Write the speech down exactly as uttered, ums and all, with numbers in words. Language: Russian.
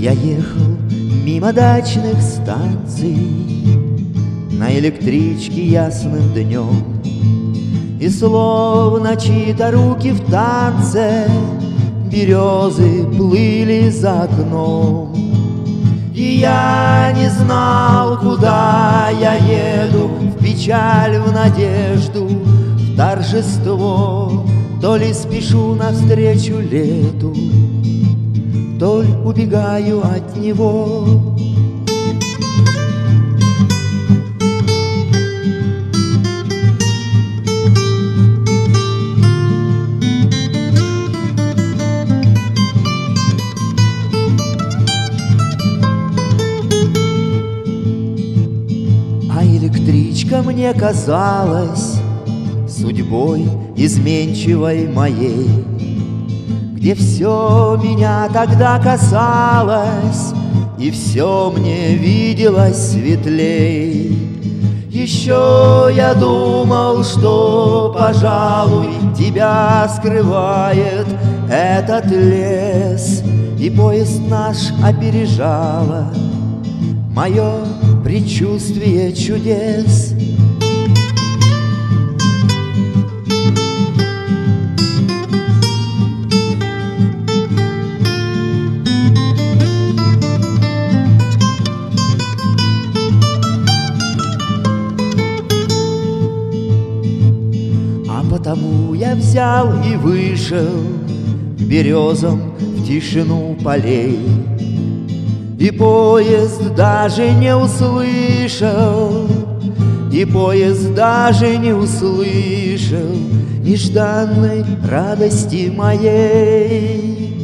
Я ехал мимо дачных станций на электричке ясным днем, и словно чьи-то руки в танце березы плыли за окном. И я не знал, куда я еду, в печаль, в надежду, в торжество. То ли спешу навстречу лету, то ли убегаю от него. А электричка мне казалась судьбой изменчивой моей, где все меня тогда касалось, и все мне виделось светлей. Еще я думал, что, пожалуй, тебя скрывает этот лес, и поезд наш опережало мое предчувствие чудес. Потому я взял и вышел к березам в тишину полей, и поезд даже не услышал, и поезд даже не услышал нежданной радости моей.